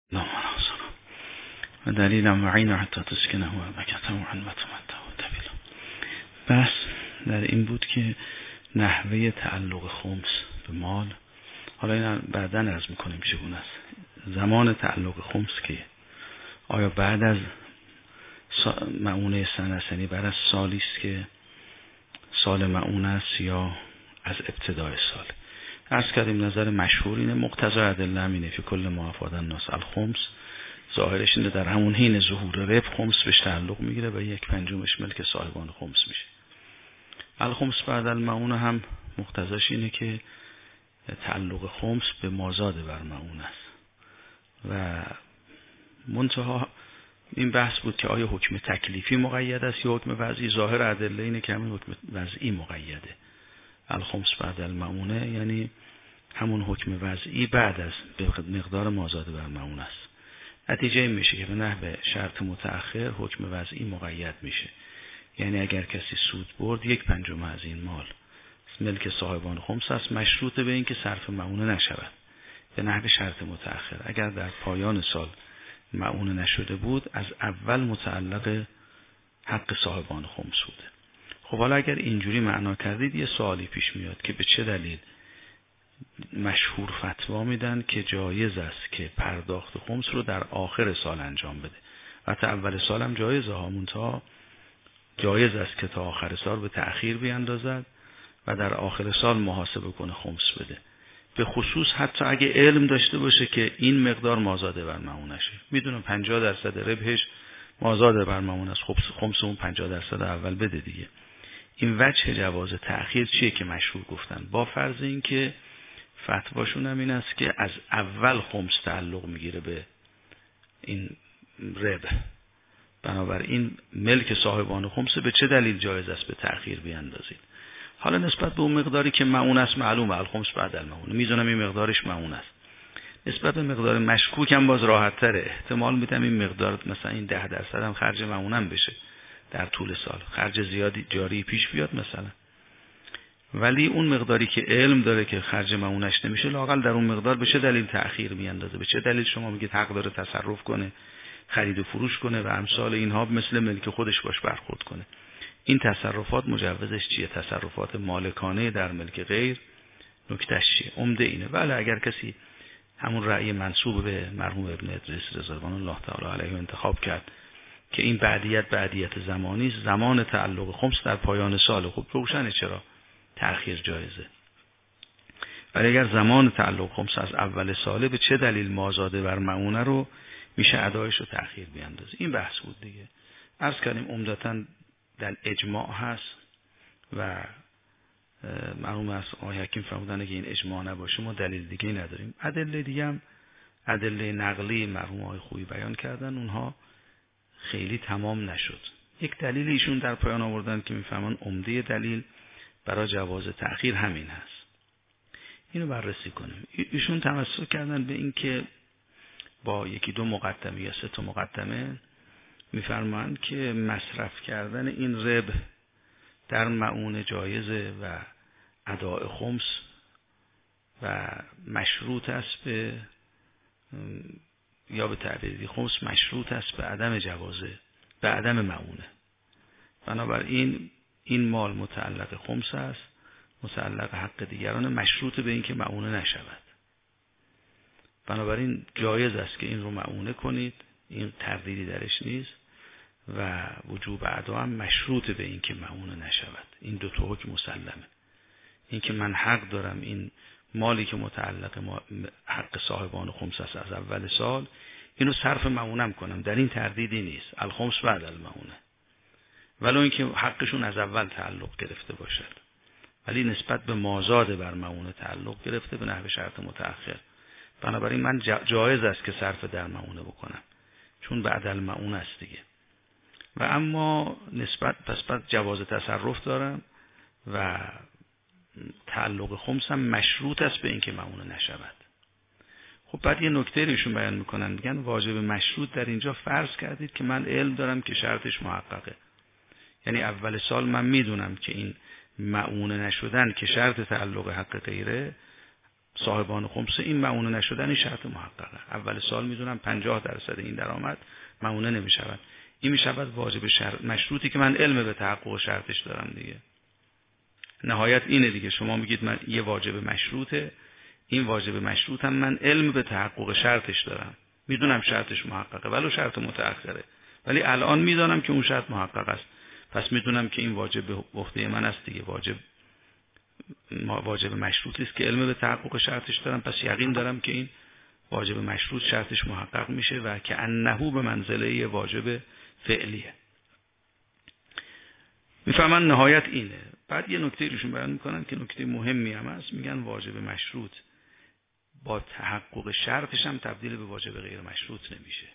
نام و دلیلم و عین حتی تسکنه و کتم و علمت و طویل. بس در این بود که نحوه تعلق خمس به مال، حالا این بعدا عرض میکنیم چگونه است. زمان تعلق خمس که آیا بعد از مؤونه سنه، یعنی بعد از سالی است که سال مؤونه است یا از ابتدای سال. عرض کردیم نظر مشهور اینه، مقتضای ادله همینه که کل ما افاد الناس الخمس، ظاهرش اینه در همون حین ظهور رب خمس بهش تعلق میگیره و 1/5 ملک صاحبان خمس میشه. الخمس بعد المؤونه هم مقتضاش اینه که تعلق خمس به مازاد بر مؤونه است و منتها این بحث بود که آیا حکم تکلیفی مقید است یا حکم وضعی. ظاهر ادله اینه که همین حکم وضعی مقیده. الخمس بعد المؤونه یعنی همون حکم وضعی بعد از به مقدار مازاد بر مؤونه است. نتیجه این میشه که به نحو شرط متأخر حکم وضعی مقید میشه. یعنی اگر کسی سود برد 1/5 از این مال ملک صاحبان خمس است، مشروط به این که صرف مؤونه نشود به نحو شرط متأخر. اگر در پایان سال مؤونه نشده بود از اول متعلق حق صاحبان خمس بوده. خب حالا اگر اینجوری معنا کردید یه سوالی پیش میاد که به چه دلیل مشهور فتوا میدن که جایز است که پرداخت خمس رو در آخر سال انجام بده و تا اول سال هم جایزه هامون تا جایز است که تا آخر سال به تأخیر بیاندازد و در آخر سال محاسبه کنه خمس بده، به خصوص حتی اگه علم داشته باشه که این مقدار مازاده بر مؤونه شه. میدونم 50% ربحش مازاده بر مؤونه است، خب خمس اون 50% اول بده دیگه. این وجه جواز تأخیر چیه که مشهور گفتن؟ با فرض این که فتواشون هم این است که از اول خمس تعلق میگیره به این ربح، بنابراین ملک صاحبان خمس به چه دلیل جایز است به تأخیر بیاندازید. حالا نسبت به اون مقداری که مؤونه است معلومه الخمس بعد المؤونه، میدونم این مقدارش مؤونه است. نسبت به مقدار مشکوک هم باز راحت تره، احتمال میدم این مقدار مثلا این 10% هم خرج مؤونه هم بشه در طول سال، خرج زیادی جاری پیش بیاد مثلا. ولی اون مقداری که علم داره که خرج مؤونه‌اش نمیشه، لااقل در اون مقدار به چه دلیل تأخیر میاندازه؟ به چه دلیل شما میگید حق داره تصرف کنه، خرید و فروش کنه و امثال اینها مثل ملک خودش باش برخورد کنه؟ این تصرفات مجوزش چیه؟ تصرفات مالکانه در ملک غیر نکتهش چیه؟ عمده اینه. بله اگر کسی همون رأی منسوب به مرحوم ابن ادریس رضوان الله تعالی علیه انتخاب کرد که این بعدیت زمانی است، زمان تعلق خمس در پایان سال، خب روشنه چرا تأخیر جایزه. ولی اگر زمان تعلق خمس از اول ساله، به چه دلیل مازاده بر مؤونه رو میشه ادایش رو تأخیر بیاندازه؟ این بحث بود دیگه. عرض کردیم عمدتاً در اجماع هست و مرحوم از آقای حکیم فرمودن که این اجماع نباشه ما دلیل دیگه نداریم. ادله دیگه هم ادله نقلی مرحوم آقای خویی بیان کردن، اونها خیلی تمام نشد. یک دلیل ایشون در پایان آوردن که میفهمن عمده دلیل برای جواز تأخیر همین هست. اینو بررسی کنیم. ایشون تمسک کردن به این که با 1-2 مقدمه یا 3 مقدمه میفرمایند که مصرف کردن این ربح در مؤونه جایزه و اداء خمس و مشروط است به یا به تعبیری خمس مشروط است به عدم جوازه، به عدم مؤونه. بنابراین این مال متعلق خمس است، متعلق حق دیگران، مشروط به این که مؤونه نشود. بنابراین جایز است که این رو مؤونه کنید، این تردیدی درش نیست و وجوب ادا هم مشروط به این که مؤونه نشود. این 2 حکم مسلمه. این که من حق دارم این مالی که متعلق حق صاحبان خمس است از اول سال اینو صرف مؤونم کنم، در این تردیدی نیست. الخمس بعد المؤونه، ولو اینکه حقشون از اول تعلق گرفته باشد، ولی نسبت به مازاد بر مؤونه تعلق گرفته به نحو شرط متأخر. بنابراین من جایز است که صرف در مؤونه بکنم چون بعد المؤونه است دیگه. و اما نسبت بعد جواز تصرف دارم و تعلق خمس هم مشروط است به اینکه مؤونه نشود. خب بعد یه نکته ایشون بیان میکنن، میگن واجب مشروط در اینجا فرض کردید که من علم دارم که شرطش محققه. یعنی اول سال من میدونم که این مؤونه نشدن که شرط تعلق حق غیره صاحبان خمسه این مؤونه نشدن این شرط محققه. اول سال میدونم 50% این درآمد مؤونه نمیشود، این میشود واجب مشروطی که من علم به تحقق شرطش دارم دیگه. نهایت اینه دیگه، شما میگید من یه واجب مشروطه، این واجب مشروطم من علم به تحقق شرطش دارم، میدونم شرطش محققه ولو شرط متأخره، ولی الان میدونم که اون شرط محقق است، پس میدونم که این واجب به عهده من است دیگه، واجب مشروطی است که علم به تحقق شرطش دارم، پس یقین دارم که این واجب مشروط شرطش محقق میشه و که انه به منزله واجب فعلیه. میفهمن نهایت اینه. بعد یه نکته ایشون بیان میکنن که نکته مهمی هم هست، میگن واجب مشروط با تحقق شرطش هم تبدیل به واجب غیر مشروط نمیشه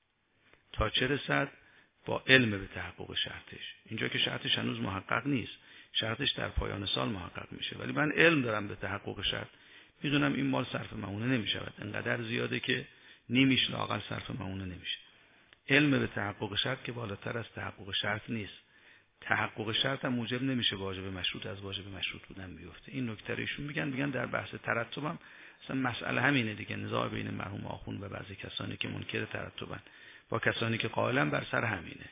تا چه رسد با علم به تحقق شرطش. اینجا که شرطش هنوز محقق نیست، شرطش در پایان سال محقق میشه، ولی من علم دارم به تحقق شرط، میدونم این مال صرف مؤونه نمیشود، انقدر زیاده که نیمیش لااقل صرف مؤونه نمیشه. علم به تحقق شرط که بالاتر از تحقق شرط نیست. تحقق شرط هم موجب نمیشه واجب مشروط از واجب مشروط بودن بیفته. این نکته ایشون میگن در بحث ترتبم اصلا مسئله همینه دیگه، نزاع بین مرحوم آخوند و بعضی کسانی که منکر ترتبن با کسانی که قائلن بر سر همینه.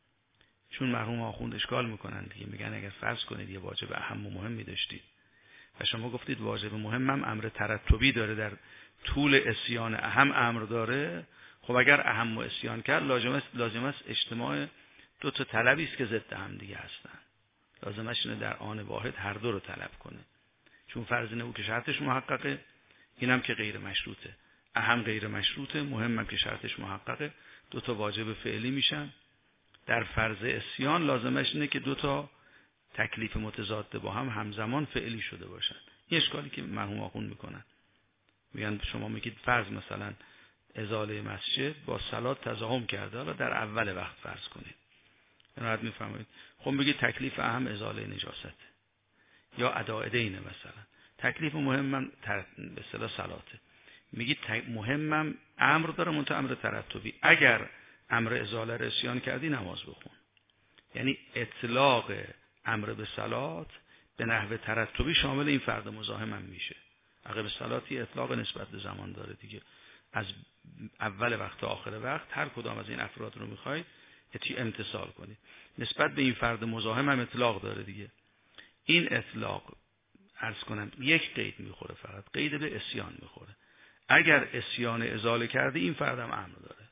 چون مرحوم آخوند اشکال میکنن دیگه، میگن اگر فرض کنید یه واجب اهم و مهمی داشتید و شما گفتید واجب مهمم امر ترتبی داره، در طول عصیان اهم امر داره، خب اگر اهم و عصیان کرد لازم است اجتماع دو تا طلبی است که ضد هم دیگه هستن، لازمش اینه در آن واحد هر دو رو طلب کنه، چون فرض اینه او که شرطش محققه، اینم که غیر مشروطه، اهم غیر مشروطه، مهمم که شرطش محققه، دو تا واجب فعلی میشن. در فرض عصیان لازمش اینه که دو تا تکلیف متضاد با هم همزمان فعلی شده باشن. این اشکالی که مرحوم آخوند میکنن، میگن شما میگید فرض مثلا ازاله مسجد با صلات تزاحم کرده، حالا در اول وقت فرض کنید، راحت میفهمید، خب بگید تکلیف اهم ازاله نجاست یا اداء دینه، مثلا تکلیف مهمم به اصطلاح صلاته، میگید مهمم امر داره منتها امر ترتبی، اگر امر ازاله رو عصیان کردی نماز بخون. یعنی اطلاق امر به صلات به نحو ترتبی شامل این فرد مزاحم هم میشه. عقب صلاتی اطلاق نسبت به زمان داره دیگه، از اول وقت تا آخر وقت هر کدام از این افراد رو میخواید امتثال کنید. نسبت به این فرد مزاحم هم اطلاق داره دیگه. این اطلاق عرض کنم یک قید میخوره، فقط قید به عصیان میخوره. اگر عصیان ازاله کرده این فرد هم امر داره،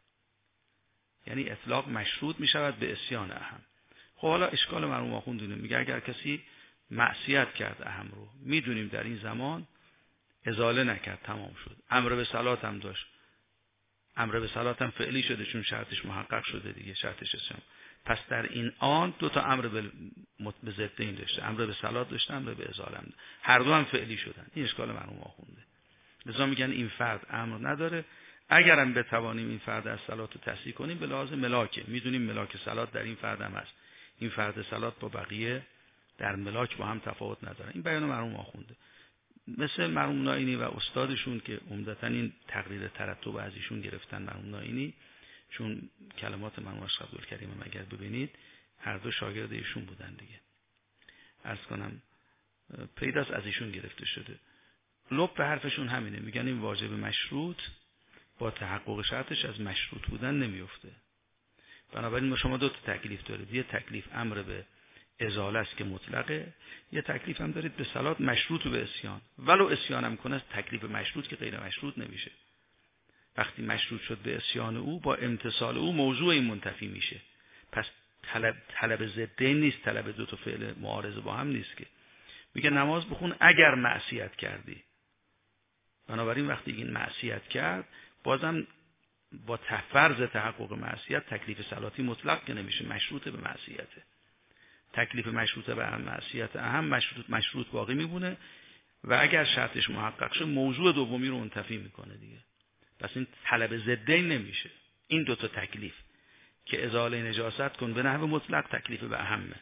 یعنی اطلاق مشروط میشود به عصیان اهم. خب حالا اشکال مرحوم آخوند میگه اگر کسی معصیت کرد اهم رو، میدونیم در این زمان ازاله نکرد، تمام شد، امر به صلات هم داشت، امر به صلات هم فعلی شده چون شرطش محقق شده دیگه، شرطش عصیان، پس در این آن دو تا امر به ضدین داشته، امر به صلات داشته، امر به ازاله هم، هر دو هم فعلی شدن. این اشکال مرحوم آخونده. لذا میگن این فرد امر نداره، اگرم بتوانیم این فرد از صلات رو تصحیح کنیم به لحاظ ملاکه، میدونیم ملاک صلات در این فرد هم هست، این فرد صلات با بقیه در ملاک با هم تفاوت نداره. این بیان مرحوم آخونده. مثل مرحوم نائینی و استادشون که عمدتاً این تقریر ترتب از ایشون گرفتن، مرحوم نائینی، چون کلمات مرحوم اشرف عبدالکریم اگر ببینید هر دو شاگرد ایشون بودن دیگه، عرض کنم پیداست از ایشون گرفته شده. لب به حرفشون همینه، میگن این واجب مشروط با تحقق شرطش از مشروط بودن نمیفته. بنابراین شما دو تا تکلیف دارید، یه تکلیف امر به ازاله است که مطلقه، یه تکلیف هم دارید به صلات مشروط به عصیان، ولو عصیان هم کنه تکلیف مشروط که غیر مشروط نمیشه. وقتی مشروط شد به عصیان او، با امتثال او موضوع این منتفی میشه. پس طلب ضدین نیست، طلب دو تا فعل معارض با هم نیست که میگه نماز بخون اگر معصیت کردی. بنابراین وقتی این معصیت کرد، بازم با فرض تحقق معصیت تکلیف صلاتی مطلق که نمیشه، مشروط به معصیته. تکلیف مشروط به معصیت اهم مشروط باقی میمونه و اگر شرطش محقق شه موضوع دومی رو منتفی میکنه دیگه. پس این طلب ضدین نمیشه. این دو تا تکلیف که ازاله نجاست کن به نحو مطلق تکلیف به اهمه،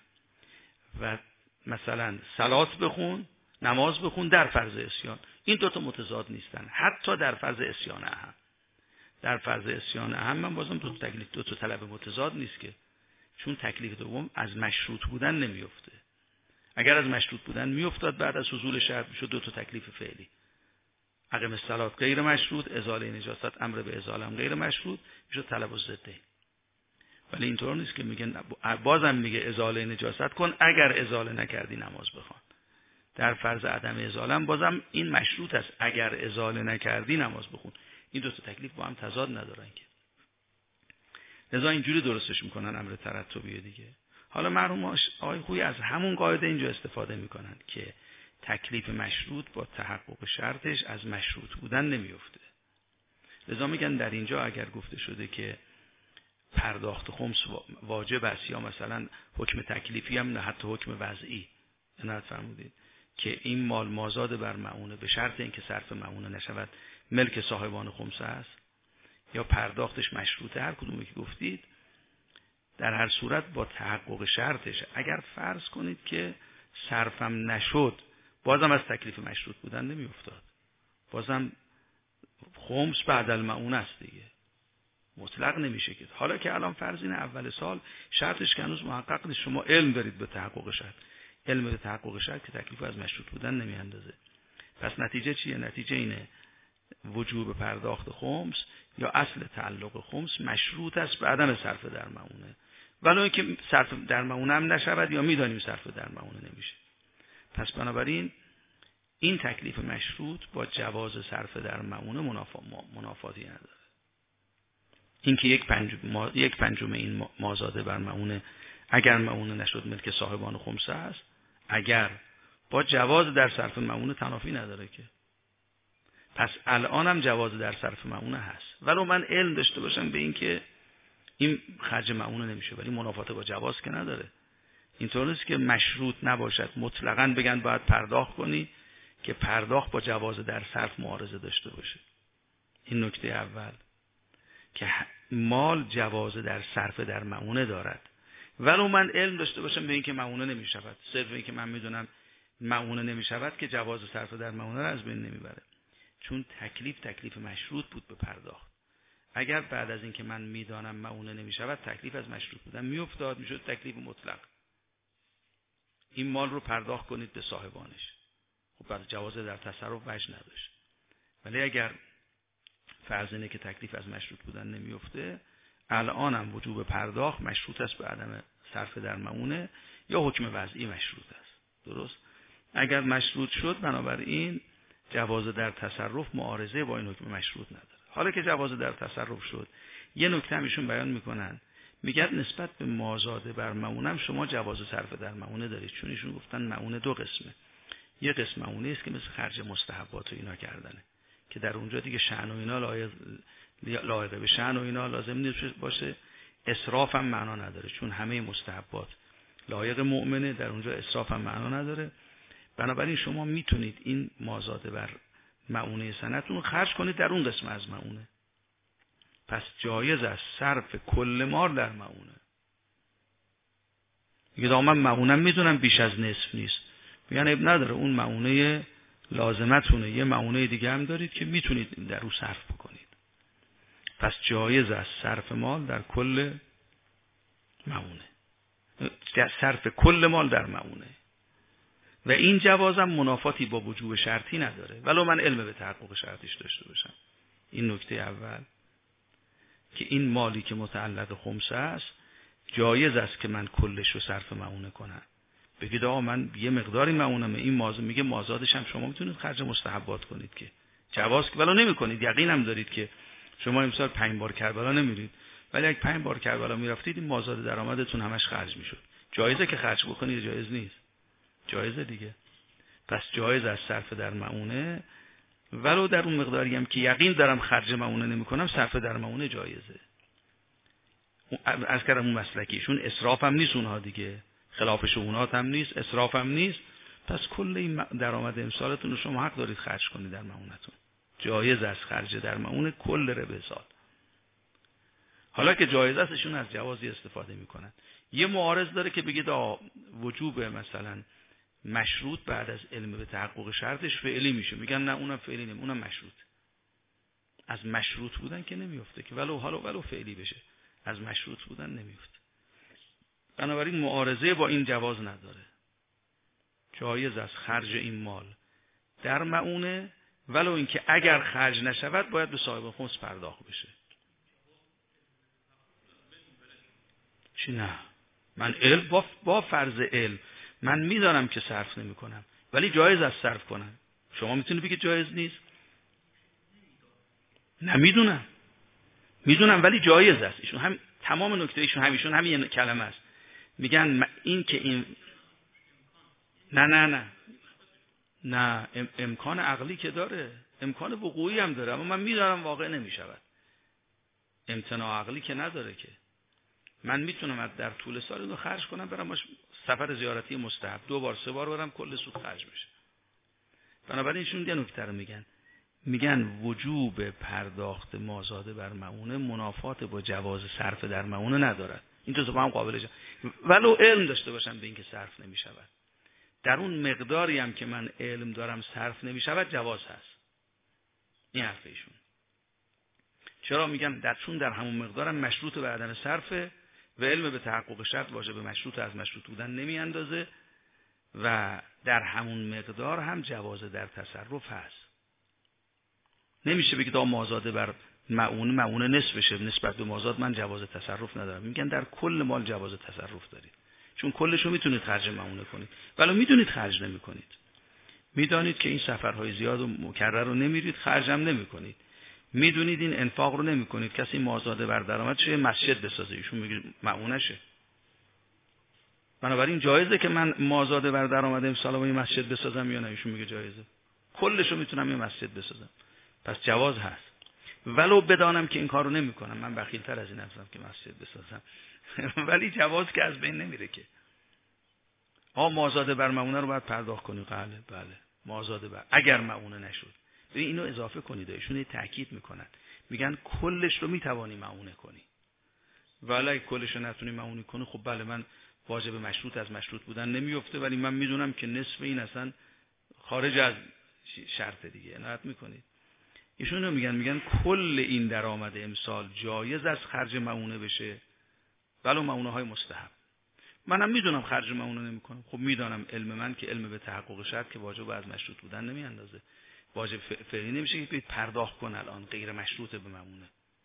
و مثلا صلات بخون، نماز بخون در فرض عصیان، این دو تا متضاد نیستن، حتی در فرض عصیان اهم. در فرض عصیان اهم من بازم دو تا تکلیف، دو تا طلب متضاد نیست که، چون تکلیف دوم از مشروط بودن نمیفته. اگر از مشروط بودن میافتاد بعد از حصول شرط میشد دو تا تکلیف فعلی. اقیم الصلاة غیر مشروط، ازاله نجاست امر به ازاله هم غیر مشروط، میشه طلب الضدین. ولی اینطور نیست که میگن، بازم میگه ازاله نجاست کن، اگر ازاله نکردی نماز بخوان. در فرض عدم ازاله هم بازم این مشروط است، اگر ازاله نکردی نماز بخون. این دو تا تکلیف با هم تضاد ندارن که. لذا اینجوری درستش میکنن امر ترتبیه دیگه. حالا مرحوم آقای خویی از همون قاعده اینجا استفاده میکنن که تکلیف مشروط با تحقق شرطش از مشروط بودن نمیفته. لذا میگن در اینجا اگر گفته شده که پرداخت خمس واجب است، یا مثلا حکم تکلیفی هم نه، حتی حکم وضعی، عنایت فرمودید که این مال مازاد بر معونه به شرط اینکه صرف معونه نشود ملک صاحبان خمسه است، یا پرداختش مشروطه، هر کدومی که گفتید، در هر صورت با تحقق شرطش. اگر فرض کنید که صرفم نشد، بازم از تکلیف مشروط بودن نمی افتاد، بازم خمس بعد المعونه است دیگه، مطلق نمیشه که. حالا که الان فرض اینه اول سال شرطش که هنوز محقق نیست، شما علم دارید به تحقق شرط، علم به تحقق شرط که تکلیف از مشروط بودن نمی اندازه. پس نتیجه چیه؟ نتیجه اینه وجوب پرداخت خمس یا اصل تعلق خمس مشروط است به عدم صرف در معونه، ولو اینکه صرف در معونه هم نشود یا میدانیم صرف در معونه نمیشه. پس بنابراین این تکلیف مشروط با جواز صرف در معونه منافاتی نداره. اینکه یک پنجم این مازاده بر معونه اگر معونه نشد ملک صاحبان خمسه است، اگر با جواز در صرف معونه تنافی نداره که. پس الانم جواز در صرف معونه هست، ولو من علم داشته باشم به این که این خرج معونه نمیشه، ولی منافات با جواز که نداره. اینطور نیست که مشروط نباشد مطلقاً بگن باید پرداخت کنی که پرداخت با جواز در صرف معارضه داشته باشه. این نکته اول که مال جواز در صرف در معونه دارد، ولو من علم داشته باشم به این که معونه نمیشود، صرف این که من میدونم معونه نمیشود که جواز صرف در معونه را از بین نمیبره، چون تکلیف مشروط بود به پرداخت. اگر بعد از این که من میدانم معونه نمیشود تکلیف از مشروط بودن میافتاد، میشد تکلیف مطلق، این مال رو پرداخت کنید به صاحبانش، خب بعد جواز در تصرف وجه نداشت. ولی اگر فرض اینه که تکلیف از مشروط بودن نمیفته، الانم وجوب پرداخت مشروط است به عدم صرف در معونه یا حکم وضعی مشروط است. درست؟ اگر مشروط شد بنابراین جواز در تصرف معارضه با این حکم مشروط نداره. حالا که جواز در تصرف شد، یه نکته هم ایشون بیان میکنن، میگن نسبت به مازاده بر معونه هم شما جواز صرف در معونه دارید، چون ایشون گفتن معونه دو قسمه. یه قسم معونه است که مثل خرج مستحبات و اینا کردنه که در اونجا دیگه شأن و اینا لایق به شأن و اینا لازم نیست باشه، اسراف هم معنا نداره، چون همه مستحبات لایق مؤمنه، در اونجا اسراف هم معنا نداره. بنابراین شما میتونید این مازاده بر معونه سنتون رو خرج کنید در اون قسم از معونه. پس جایز است صرف کل مال در معونه. میگه من معونم میدونم بیش از نصف نیست، میگن اب نداره، اون معونه لازمتونه، یه معونه دیگه هم دارید که میتونید در رو صرف بکنید. پس جایز است صرف مال در کل معونه، صرف کل مال در معونه، و این جوازم منافاتی با وجوب شرطی نداره، ولو من علم به تحقق شرطیش داشته باشم. این نکته اول که این مالی که متعلق خمسه است جایز است که من کلش رو صرف معونه کنم. بگید آقا من یه مقداری معونم، این مازاد میگه مازادش هم شما میتونید خرج مستحبات کنید که جواز، ولو نمیکنید، یقین هم دارید که شما امسال 5 بار کربلا نمیرید، ولی اگه 5 بار کربلا میرفتید این مازاد درآمدتون همش خرج میشد. جایزه که خرج بکنید، جایز نیست؟ جایزه دیگه. پس جایز از صرف در معونه، ولو در اون مقداری هم که یقین دارم خرج معونه نمیکنم، صرف در معونه جایزه. از کردم اون مسلکیشون اسراف هم نیست، اونها دیگه خلاف شؤونات هم نیست، اسراف هم نیست. پس کل این درآمد امسالتون رو شما حق دارید خرج کنید در معونتون. جایز است خرج در معونه کل ربع سال. حالا که جایز است ایشون از جوازی استفاده میکنن. یه معارض داره که بگید وجوب مثلا مشروط بعد از علم به تحقق شرطش فعلی میشه، میگن نه اونم فعلی نمی، اونم مشروط. از مشروط بودن که نمیفته که ولو فعلی بشه، از مشروط بودن نمیفته. بنابراین معارضه با این جواز نداره. جایز است خرج این مال در معونه ولو اینکه اگر خرج نشود باید به صاحب خمس پرداخت بشه. چی نه؟ من علم با فرض علم من میدانم که صرف نمی کنم ولی جایز است صرف کنم. شما میتونید بگید جایز نیست؟ نه میدونم ولی جایز است. ایشون هم تمام نکته ایشون همیشون همین کلمه است. میگن این که این نه امکان عقلی که داره، امکان وقوعی هم داره، اما من میدارم واقع نمیشود. امتناع عقلی که نداره که. من میتونم در طول سال اینو خرج کنم برم سفر زیارتی مستحب 2 بار 3 بار برم کل سود خرج بشه. بنابراین ایشون یه نکته رو میگن وجوب پرداخت مازاده بر مؤونه منافات با جواز صرف در مؤونه ندارد. این تو با هم قابلشه ولو علم داشته باشم به این که صرف نمیشود. در اون مقداری هم که من علم دارم صرف نمیشود جواز هست. این حرف ایشون. چرا میگم؟ چون در همون مقدارم مشروط به عدم صرفه و علم به تحقق شرط واجب مشروط از مشروط بودن نمیاندازه و در همون مقدار هم جواز در تصرف هست. نمیشه بگید مازاده بر مؤونه نصفشه نسبت به مازاد من جواز تصرف ندارم. میگن در کل مال جواز تصرف دارید، چون کلشو میتونید خرج مؤونه کنید ولی میدونید خرج نمیکنید. میدانید که این سفرهای زیاد و مکرر رو نمیرید، خرجم نمیکنید. میدونید این انفاق رو نمیکنید. کسی مازاده بر درآمد شه مسجد بسازه، ایشون میگه مؤونه شه. بنابراین جایزه که من مازاده بر درآمد امسال با این مسجد بسازم یا نه؟ ایشون میگه جایزه. کلشو میتونم این مسجد بسازم. پس جواز هست. ولو بدانم که این کارو نمیکنم، من بخیل‌تر از این هستم که مسجد بسازم ولی جواز که از بین نمیره که. مازاده بر مؤونه رو باید پرداخت کنی. بله مازاده بر اگر مؤونه نشد. ببین اینو اضافه کنید. ایشون تاکید میکنن، میگن کلش رو میتوانی مؤونه کنی ولی اگه کلش رو نتونی مؤونه کنی خب بله من واجب مشروط از مشروط بودن نمیفته ولی من میدونم که نصف این اصلا خارج از شرط دیگه. عنایت میکنید. ایشون رو میگن کل این درآمد امسال جایز است خرج مؤونه بشه ولو مؤونه های مستحب. منم میدونم خرج مؤونه نمیکنم. خب میدانم علم من که علم به تحقق شرط که واجب از مشروط بودن نمیاندازه. واجب فعلی نمیشه که پرداخت کن الان غیر مشروط به مؤونه.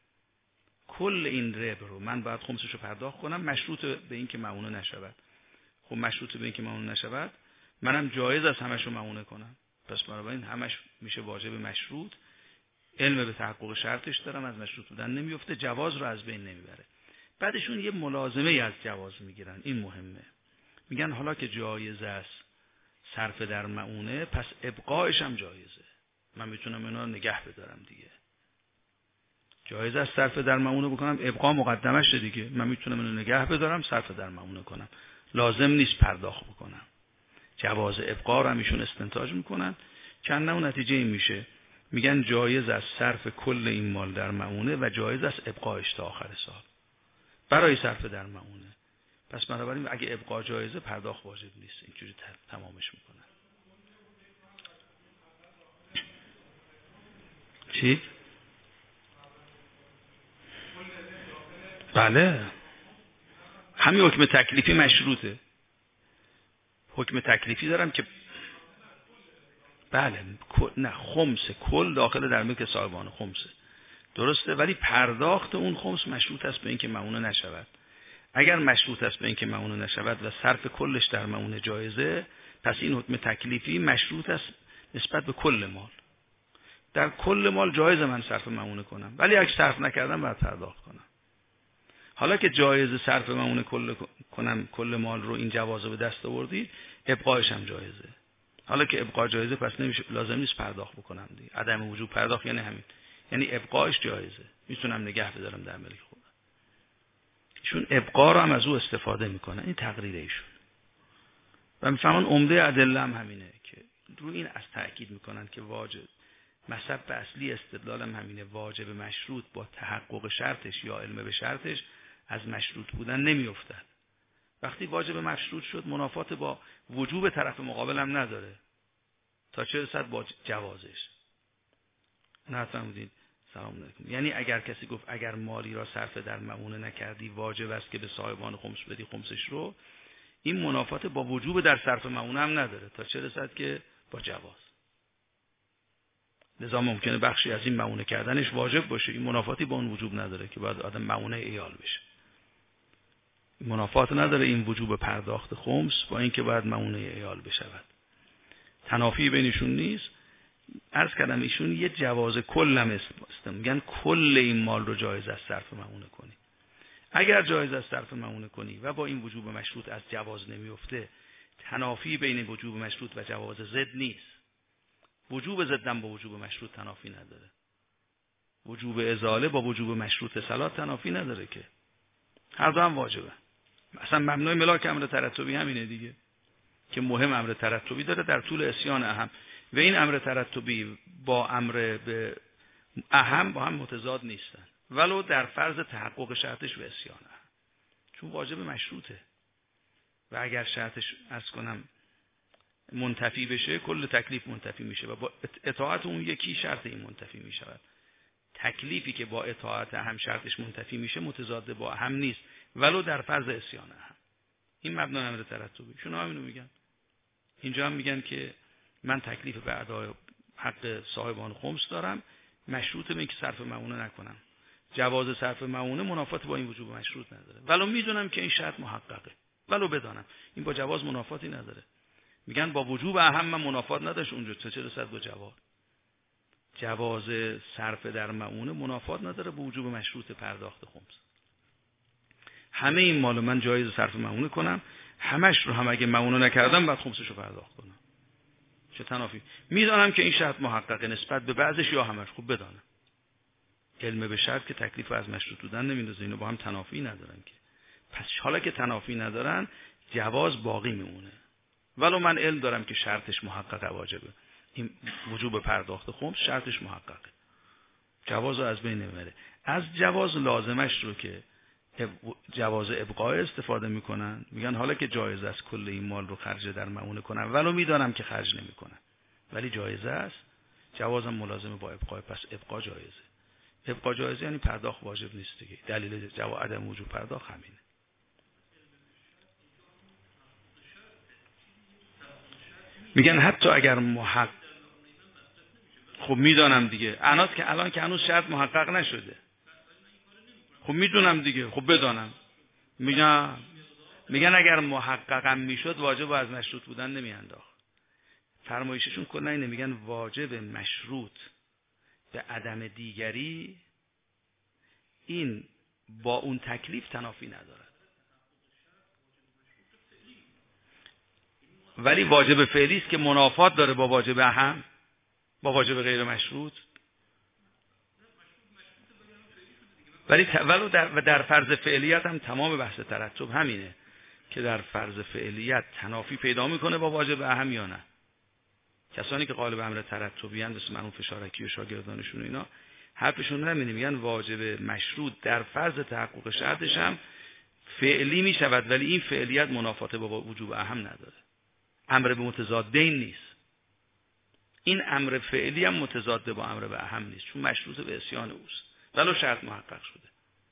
کل این ربح رو من باید خمسشو پرداخت کنم مشروط به این که مؤونه نشود. خب مشروط به این که مؤونه نشود منم جایز است همشو مؤونه کنم. پس بنابراین همش میشه واجب مشروط. علم به تحقق شرطش دارم از مشروط بودن نمیفته، جواز رو از بین نمیبره. بعدشون یه ملازمه از جواز میگیرن. این مهمه. میگن حالا که جایز است صرف در مؤونه پس ابقایش هم جایزه. من میتونم اینا نگه بدارم دیگه. جایز است صرف در مؤونه بکنم، ابقا مقدمشه دیگه. من میتونم اینو نگه بدارم، صرف در مؤونه کنم. لازم نیست پرداخت بکنم. جواز ابقا رو هم ایشون استنتاج میکنن. چند نوع نتیجه این میشه. میگن جایز است صرف کل این مال در مؤونه و جایز است ابقاش تا آخر سال برای صرف در مؤونه. پس بنابراین اگه ابقا جایزه پرداخت واجب نیست. اینجوری تمامش میکنن. چی؟ بله همین حکم تکلیفی مشروطه. حکم تکلیفی دارم که بله نه خمسه کل داخل در ملک صاحبان خمسه درسته، ولی پرداخت اون خمس مشروط است به اینکه مؤونه نشود. اگر مشروط است به اینکه مؤونه نشود و صرف کلش در مؤونه جایزه پس این حکم تکلیفی مشروط است نسبت به کل مال. در کل مال جایز من صرف مؤونه کنم ولی اگه صرف نکردم باید پرداخت کنم. حالا که جایز صرف مؤونه کنم کل مال رو این جوازو به دست آوردید ابقایش هم جایزه. حالا که ابقا جایزه پس نمیشه لازم نیست پرداخت بکنم دیگه. عدم وجوب پرداخت یعنی همین، یعنی ابقایش جایزه، میتونم نگه بدارم در ملک خودم. چون ابقا رو هم از او استفاده میکنن. این تقریر ایشون و میفهمن عمده ادله هم همینه که رو این از تاکید میکنن که واجب مصب اصلی استدلال هم همینه. واجب مشروط با تحقق شرطش یا علم به شرطش از مشروط بودن نمیافتد. وقتی واجب مشروط شد منافات با وجوب طرف مقابل هم نداره تا چه رسد با جوازش. نه فهمیدید؟ سلام علیکم. یعنی اگر کسی گفت اگر مالی را صرف در مؤونه نکردی واجب است که به صاحبان خمس بدی خمسش رو، این منافات با وجوب در صرف مؤونه هم نداره تا چه رسد که با جواز. لذا ممکنه بخشی از این معونه کردنش واجب باشه. این منافاتی با اون وجوب نداره که باید آدم معونه ایال بشه. منافات نداره این وجوب پرداخت خمس با اینکه باید معونه ایال بشود. تنافی بینشون نیست. عرض کردم ایشون یه جواز کلم است. میگن کل این مال رو جایز است صرف معونه کنی. اگر جایز است صرف معونه کنی و با این وجوب مشروط از جواز نمیفته، تنافی بین وجوب مشروط و جواز ضد نیست. وجوب ضدم با وجوب مشروط تنافی نداره. وجوب ازاله با وجوب مشروط صلات تنافی نداره که. هر دو هم واجبه. مثلا ممنوع ملاک امر ترتبی همینه دیگه، که مهم امر ترتبی داره در طول عصیان اهم، و این امر ترتبی با امر به اهم با هم متضاد نیستن، ولو در فرض تحقق شرطش به عصیان اهم، چون واجب مشروطه و اگر شرطش از کنم منتفی بشه کل تکلیف منتفی میشه و با اطاعت اون یکی شرط این منتفی میشود. تکلیفی که با اطاعت اهم شرطش منتفی میشه متضاد با اهم نیست، ولو در فرض عصیان اهم. این مبنای امر ترتبی. شون همینو میگن. اینجا هم میگن که من تکلیف به ادای حق صاحبان خمس دارم، مشروط به اینکه صرف معونه نکنم. جواز صرف معونه منافات با این وجوب مشروط نداره، ولو میدونم که این شرط محققه، ولو بدانم این با جواز منافاتی نداره. میگن با وجوب اهم من منافات نداشت اونجا، چه رسد با جواز. جواز صرف در معونه منافات نداره با وجوب مشروط پرداخت خمس. همه این مالو من جایز صرف معونه کنم، همش رو هم اگه معونه نکردم بعد خمسش رو پرداخت کنم. چه تنافی؟ میدانم که این شرط محققه نسبت به بعضش یا همش، خوب بدانم. علم به شرط که تکلیف از مشروط بودن نمیندازه، اینو با هم تنافی ندارن که. پس حالا که تنافی ندارن جواز باقی میمونه. ولو من علم دارم که شرطش محققه واجبه. این وجوب پرداخت خمس شرطش محققه. جواز رو از بین نمیبره. از جواز لازمش رو که جواز ابقاء استفاده میکنن، میگن حالا که جایز است کل این مال رو خرج در معونه کنم ولو میدانم که خرج نمیکنم ولی جایز است، جوازم ملازمه با ابقاء، پس ابقاء جایزه. ابقاء جایزه یعنی پرداخت واجب نیست دیگه. دلیل عدم وجوب پرداخت همینه. میگن حتی اگر خب میدانم دیگه، الان که هنوز شرط محقق نشده. خب میدونم دیگه، خب بدانم. میگن اگر محققم میشد واجب از مشروط بودن نمیانداخت. فرمایششون کلا اینه، میگن واجب مشروط به عدم دیگری این با اون تکلیف تنافی ندارد، ولی واجب فعلی است که منافات داره با واجب اهم، با واجب غیر مشروط. ولی در فرض فعلیت هم تمام بحث ترتب همینه که در فرض فعلیت تنافی پیدا میکنه با واجب اهم یا نه. کسانی که قالب امر ترتبی ان مثل مرحوم فشارکی و شاگردانشون و اینا حرفشون همینه، میگن واجب مشروط در فرض تحقق شرطش هم فعلی میشود ولی این فعلیت منافات با وجوب اهم نداره. امر به متضادین نیست. این امر فعلی هم متضاد با امر به اهم نیست، چون مشروط به عصیان اوست ولو شرط محقق شده.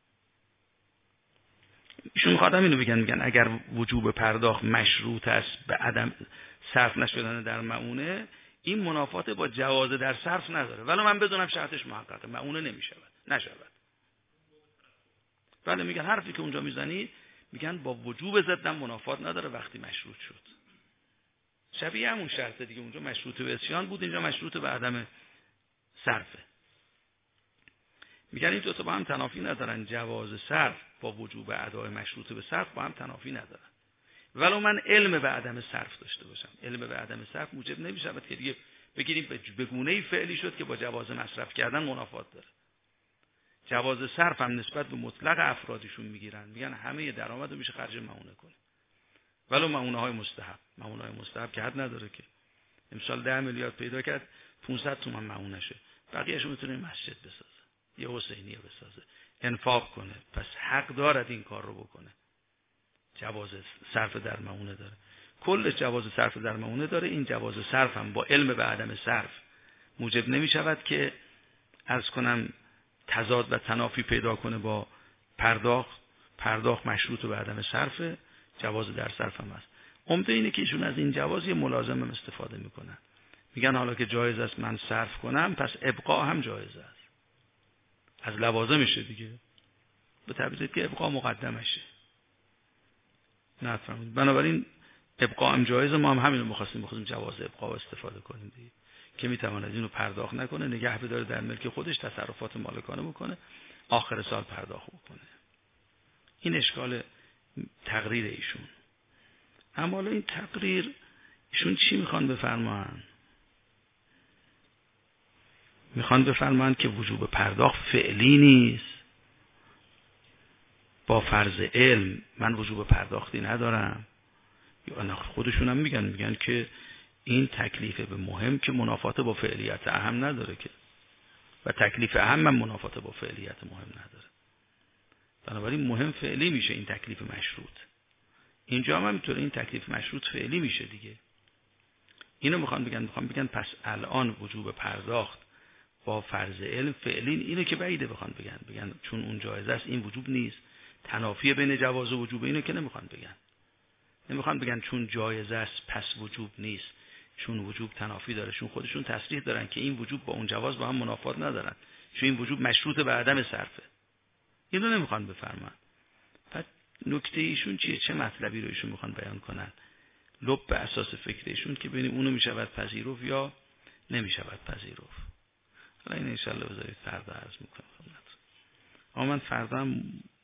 ایشون میخواد اینو میگن اگر وجوب پرداخت مشروط است به عدم صرف نشدن در معونه، این منافات با جواز در صرف نداره ولو من بدونم شرطش محققه، معونه نشود. بله، میگن حرفی که اونجا میزنید میگن با وجوب ضدم منافات نداره وقتی مشروط شد. شبیه همون شرط دیگه، اونجا مشروط به عصیان بود، اینجا مشروط به عدم صرفه. میگن این دو تا با هم تنافی ندارن. جواز صرف با وجوب ادای مشروط به صرف با هم تنافی ندارن. ولو من علم به عدم صرف داشته باشم، علم به عدم صرف موجب نمیشه که دیگه بگیریم به گونه‌ای فعلی شد که با جواز مصرف کردن منافات داره. جواز صرف هم نسبت به مطلق افرادشون میگیرن، میگن همه درآمد رو میشه خرج معونه کنه، ولو معونه های مستحب که حد نداره که امسال 10 میلیارد پیدا کرد 500 تومان معونه شه، بقیه‌اشو میتونه مسجد بسازه، یه حسینیه بسازه، انفاق کنه، پس حق دارد این کار رو بکنه. جواز صرف در معونه داره، کل جواز صرف در معونه داره. این جواز صرف هم با علم به عدم صرف موجب نمی شود که عرض کنم تضاد و تنافی پیدا کنه با پرداخت مشروط به عدم صرف. جواز در صرف هم هست. عمده اینه که ایشون از این جواز یه ملازم هم استفاده میکنن. میگن حالا که جایز است من صرف کنم، پس ابقاء هم جایز است. از لوازمشه دیگه. به تعبیر که ابقاء مقدمشه. نه فهمید. بنابراین ابقاء هم جایز، ما هم همین رو می‌خواستیم جواز ابقاء استفاده کنیم دیگه. که میتواند اینو پرداخت نکنه، نگه بداره در ملک خودش، تصرفات مالکانه بکنه، آخر سال پرداخت بکنه. این اشکال تقریر ایشون. اما حالا این تقریر ایشون چی میخوان بفرمایند؟ میخوان بفرمایند که وجوب پرداخت فعلی نیست. با فرض علم من وجوب پرداختی ندارم. یا خودشون هم میگن که این تکلیف به مهم که منافات با فعلیت اهم نداره که، و تکلیف اهم هم منافات با فعلیت مهم نداره. بنابراین مهم فعلی میشه این تکلیف مشروط. اینجا هم همینطور این تکلیف مشروط فعلی میشه دیگه. اینو میخوان بگن پس الان وجوب پرداخت با فرض علم فعلی، اینو که بعیده بخوان بگن چون اون جایز است این وجوب نیست، تنافی بین جواز و وجوب، اینو که نمیخوان بگن چون جایز است پس وجوب نیست، چون وجوب تنافی داره، چون خودشون تصریح دارن که این وجوب با اون جواز با هم منافات ندارن، چون این وجوب مشروط به عدم صرفه. اینو نمیخوان بفرمان. بعد نکته ایشون چیه؟ چه مطلبی رو ایشون میخوان بیان کنن؟ لب به اساس فکر ایشون که ببینیم اونو میشود پذیرفت یا نمیشود پذیرفت. حالا این ان شاء الله بذارید فردا عرض میکنم خدمتتون. اما من فردا هم